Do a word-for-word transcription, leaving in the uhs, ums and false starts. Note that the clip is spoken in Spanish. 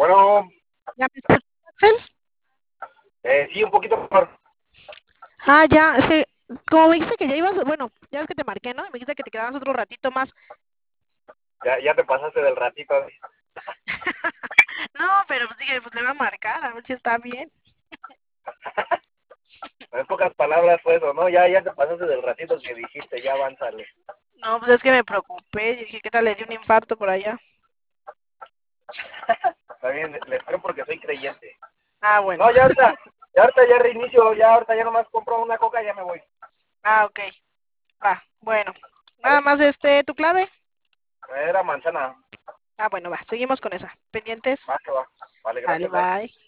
bueno, ¿Ya me escuchas, Axel? eh, sí, un poquito mejor. Ah, ya, sí. Como me dijiste que ya ibas, bueno, ya es que te marqué, ¿no? Y me dijiste que te quedabas otro ratito más. Ya, ya te pasaste del ratito. No, pero pues dije, pues le voy a marcar, a ver si está bien. En pocas palabras fue eso, ¿no? Ya, ya te pasaste del ratito que dijiste, ya avánzale. No, pues es que me preocupé. Yo dije, ¿qué tal le dio un infarto por allá? Está bien, les creo porque soy creyente. Ah, bueno. No, ya ahorita, ya ahorita ya reinicio, ya ahorita ya nomás compro una coca y ya me voy. Ah, ok. Va, bueno. Nada ¿Vale? más este, ¿tu clave? Era manzana. Ah, bueno, va. Seguimos con esa. Pendientes. Va, que va. Vale, Vale, gracias, bye. bye.